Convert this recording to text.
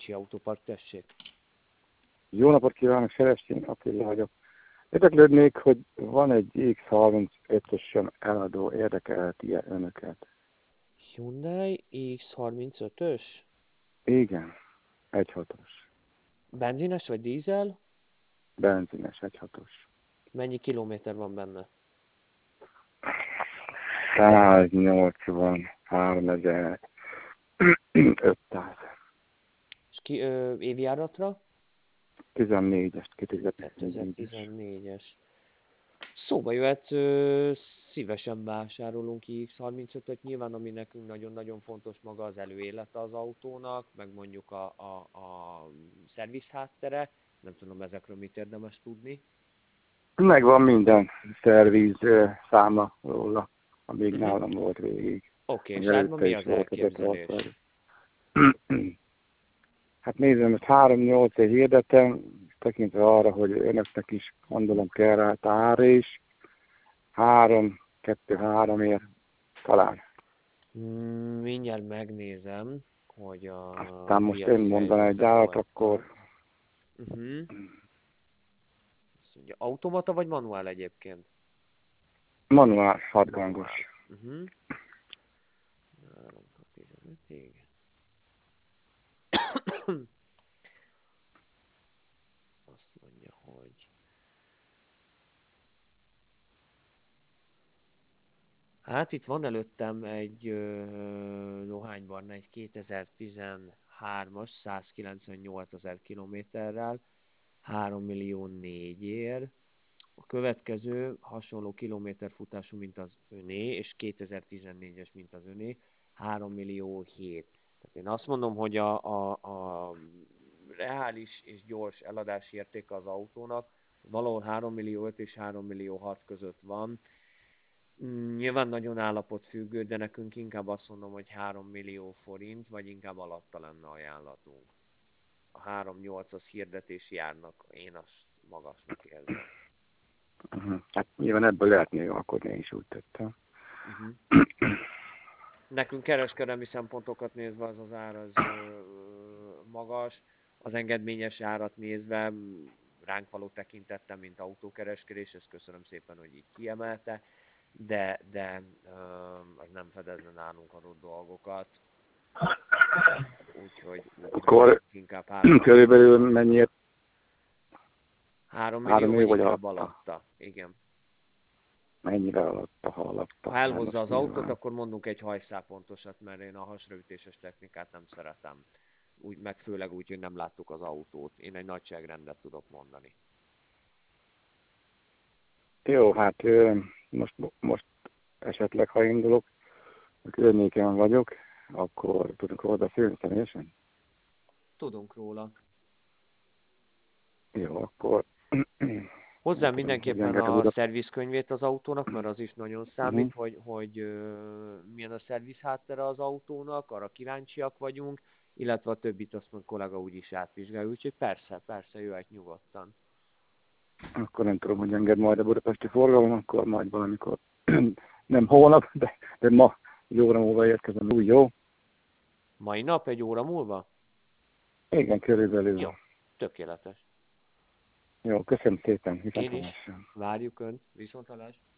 Kicsi Autópark, tessék. Jó napot kívánok, Serestény Attila vagyok. Érdeklődnék, hogy van egy X35-ösön eladó, érdekelheti-e önöket? Hyundai X35-ös? Igen, 1.6-os. Benzines vagy dízel? Benzines 1.6-os. Mennyi kilométer van benne? 183.500. És évjáratra? 14-est, 2014-es. 2014-es. Szóba jöhet, szívesen vásárolunk X35-öt, nyilván ami nekünk nagyon-nagyon fontos maga az előélete az autónak, meg mondjuk a szerviz háttere, nem tudom ezekről mit érdemes tudni. Megvan minden szerviz száma róla, amíg nálam volt végig. Oké, és hát mi az elképzelés? Hát nézem, ezt 3.8-ért hirdetem, tekintve arra, hogy önöknek is gondolom kell rá ár is. 3.2-3-ért talán. Mindjárt megnézem, hogy a aztán most én mondaná egy árat, akkor... Azt mondja, automata vagy manuál egyébként? Manuál, 6 gangos. 3-15-ig. Azt mondja, hogy... Hát itt van előttem egy dohánybarna, egy 2013-as, 198 000 kilométerrel, 3.400.000. A következő hasonló kilométerfutású, mint az öné, és 2014-es, mint az öné, 3.700.000. Tehát én azt mondom, hogy a reális és gyors eladási értéke az autónak valahol 3.500.000 és 3.600.000 között van. Nyilván nagyon állapotfüggő, de nekünk inkább azt mondom, hogy 3 millió forint, vagy inkább alatta lenne ajánlatunk. A 3.8 az hirdetési árnak, én azt magasnak érzem. Hát nyilván ebből lehetné alkotni, én is úgy tettem. Nekünk kereskedelmi szempontokat nézve az ár az magas, az engedményes árat nézve ránk való tekintettem, mint autókereskedés, ezt köszönöm szépen, hogy így kiemelte, de az nem fedezne nálunk adott dolgokat. Úgyhogy akkor inkább körülbelül mennyiért? 3 millió vagy inkább alatta. Igen. Mennyire alatta, ha alatta? Ha elhozza az autót, akkor mondunk egy hajszálpontosat, mert én a hasraütéses technikát nem szeretem. Úgy, meg főleg úgy, hogy nem láttuk az autót. Én egy nagyságrendet tudok mondani. Jó, hát most esetleg, ha indulok, a környéken vagyok, akkor tudunk róla beszélni személyesen? Tudunk róla. Jó, akkor... Hozzám mindenképpen a szervizkönyvét az autónak, mert az is nagyon számít, hogy milyen a szerviz háttere az autónak, arra kíváncsiak vagyunk, illetve a többit azt mondja, kollega úgyis átvizsgálja, úgyhogy persze, jöhet nyugodtan. Akkor nem tudom, hogy enged majd a budapesti forgalom, akkor majd valamikor, nem holnap, de ma egy óra múlva érkezem, úgy jó? Mai nap egy óra múlva? Igen, körülbelül. Jó, tökéletes. Jó, köszönöm szépen. Én is. Várjuk Önt. Viszonthallásra.